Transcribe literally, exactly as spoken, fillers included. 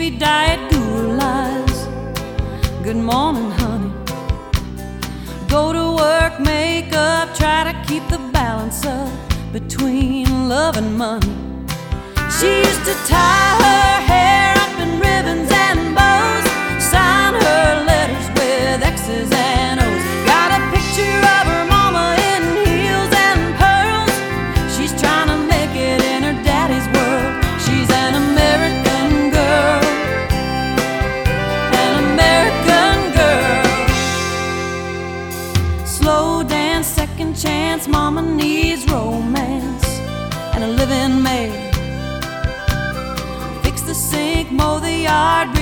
diet guru lies. Good morning, honey. Go to work, make up, try to keep the balance up between love and money. She used to tie her hair up in ribbons and bows, sign her letters with X's and O's. Got a picture of her mama in heels and pearls. She's trying to make it in her daddy's world. She's an American girl, an American girl. Slow dance, second chance, mama needs romance and a living maid. Fix the sink, mow the yard,